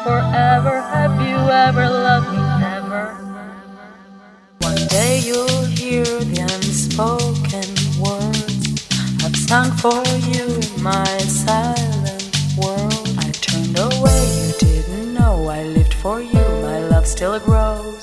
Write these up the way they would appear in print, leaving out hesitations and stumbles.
forever. Have you ever loved me? Never. One day you'll hear the unspoken words I've sung for you in my silent world. I turned away, you didn't know I lived for you. My love still grows.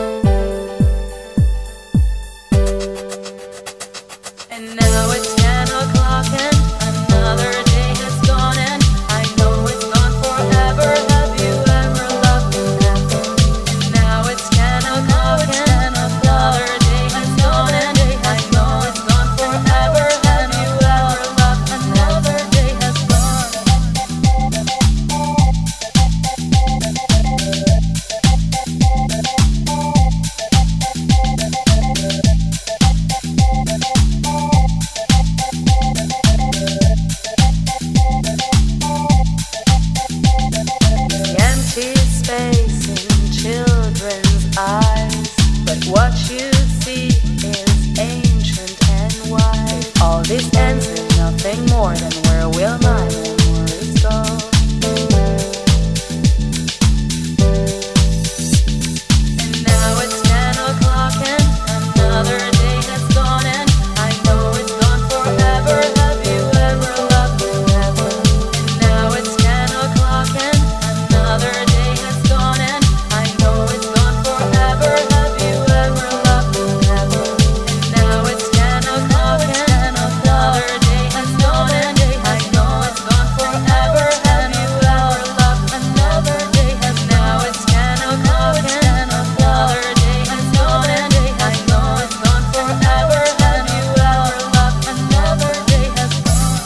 And now it's 10 o'clock and another day has gone, and I know it's gone forever. Have you ever loved me? Never. And now it's 10 o'clock and another day has gone, and I know it's gone forever. Have you ever loved me? Another day has gone. The empty space in children's eyes, but what you see is ancient and wise. All this ends with nothing more than where will my memories go? And now it's 10 o'clock and another day has gone, and I know it's gone forever. Have you ever loved me? Never. And now it's 10 o'clock and another day has gone, and I know it's gone forever. Have you ever loved me? Never. And now it's 10 o'clock and another day has gone, and I know it's gone forever. Have you ever loved me? Another day has now it's 10 o'clock and another day has gone, and I know it's gone forever. Have you ever loved me? Another day has gone.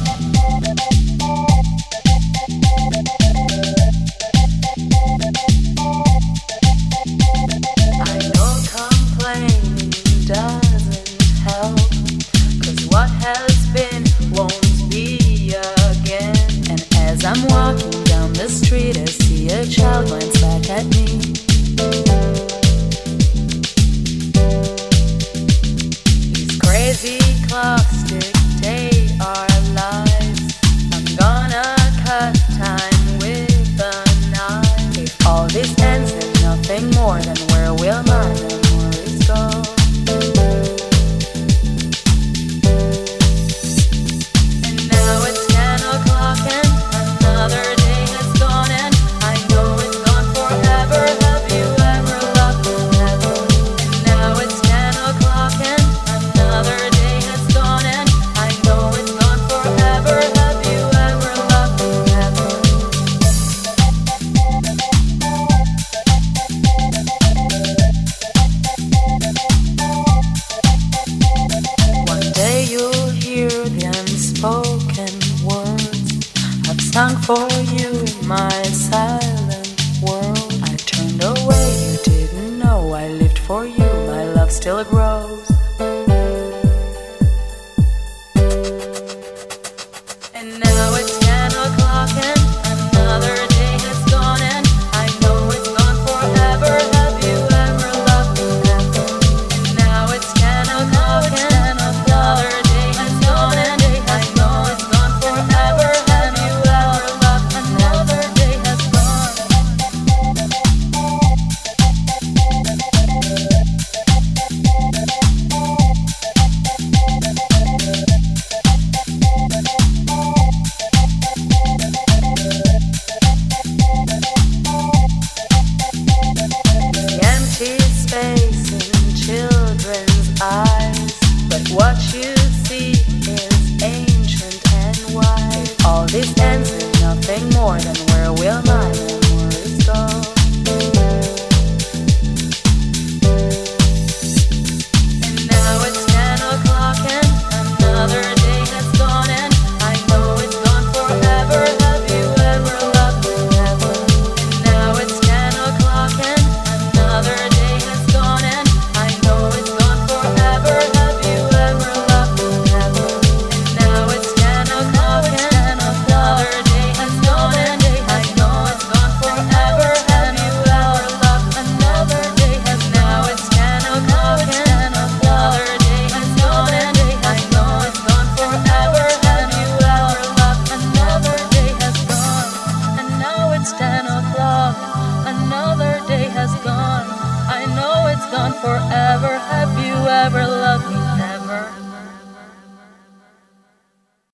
I know complaining doesn't help, 'cause what has been won't be again. And as I'm walking down the street, I see a child glance back at me. These crazy clocks dictate our lives. I'm gonna cut time with a knife. If all this ends in nothing more, then where will my memories go? And now it's 10 o'clock and another day has gone, and I know it's gone forever. Have you ever loved me? Never. And now it's 10 o'clock and another day has gone, and I know it's gone forever. Have you ever loved me? Never. One day you'll hear the unspoken words I've sung for you in my silent world. I turned away, you didn't know I lived for you. My love still grows. And now it's 10 o'clock and another day has gone, and I know it's gone forever. Have you ever loved me? Never. And now it's 10 o'clock and another day has gone, and I know it's gone forever. Have you ever loved me? Another day has gone. forever.